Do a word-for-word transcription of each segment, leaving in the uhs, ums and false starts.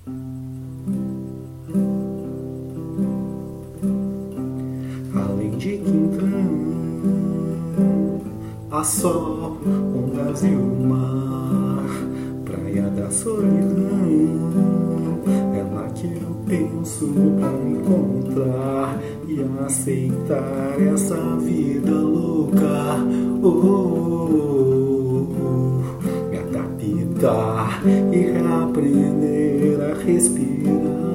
Além de quintão, há sol, ondas e o mar, praia da solidão. É lá que eu penso pra me encontrar e aceitar essa vida louca. Oh, oh, oh, me adaptar e reaprender a respirar.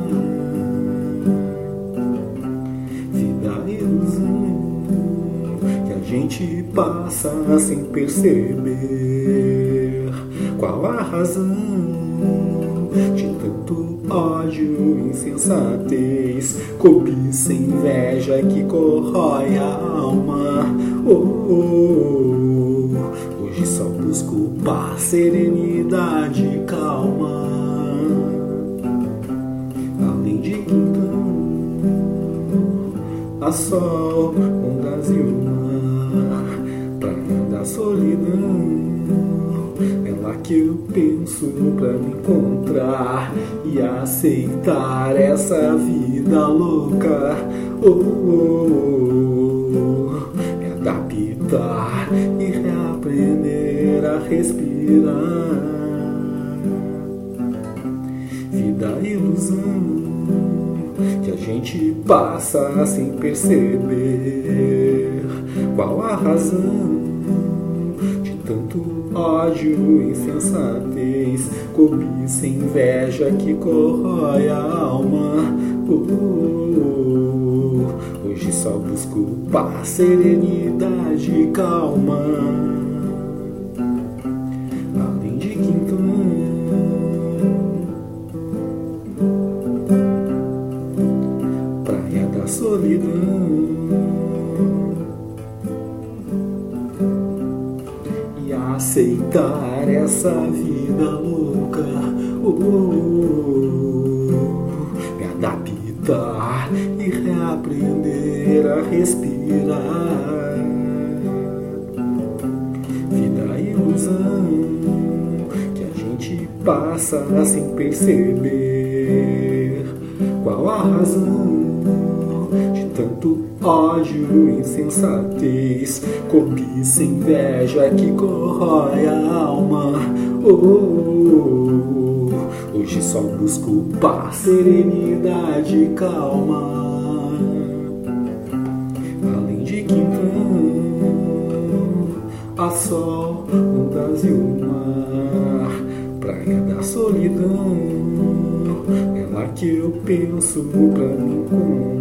Que a gente passa sem perceber. Qual a razão de tanto ódio, insensatez, cobiça, inveja que corrói a alma? Oh, oh, oh. Hoje só busco paz, serenidade e calma. Além de quintão, há sol, ondas e o mar, praia da solidão. É lá que eu penso pra me encontrar e aceitar essa vida louca. Oh, oh, oh, me adaptar e reaprender a respirar. Vida ilusão que a gente passa sem perceber. Qual a razão de tanto ódio, insensatez, cobiça, inveja que corrói a alma? Oh, oh, oh. Hoje só busco paz, serenidade e calma. Além de quintão, solidão, e aceitar essa vida louca. Oh, oh, oh, me adaptar e reaprender a respirar. Vida ilusão que a gente passa sem perceber. Qual a razão de tanto ódio, insensatez, cobiça, inveja que corrói a alma? Oh, oh, oh. Hoje só busco paz, serenidade e calma. Além de quintão, há sol, ondas e o mar, praia da solidão. É lá que eu penso pra me encontrar